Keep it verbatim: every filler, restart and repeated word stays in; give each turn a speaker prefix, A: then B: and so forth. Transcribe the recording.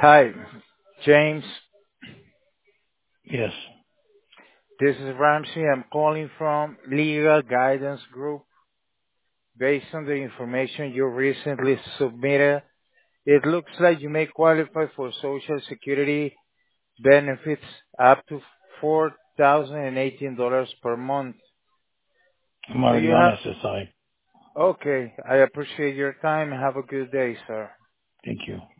A: Hi, James.
B: Yes.
A: This is Ramsey. I'm calling from Legal Guidance Group. Based on the information you recently submitted, it looks like you may qualify for Social Security benefits up to four thousand eighteen dollars per month.
B: I'm
A: Do
B: already
A: you
B: on
A: have?
B: S S I.
A: Okay, I appreciate your time. Have a good day, sir.
B: Thank you.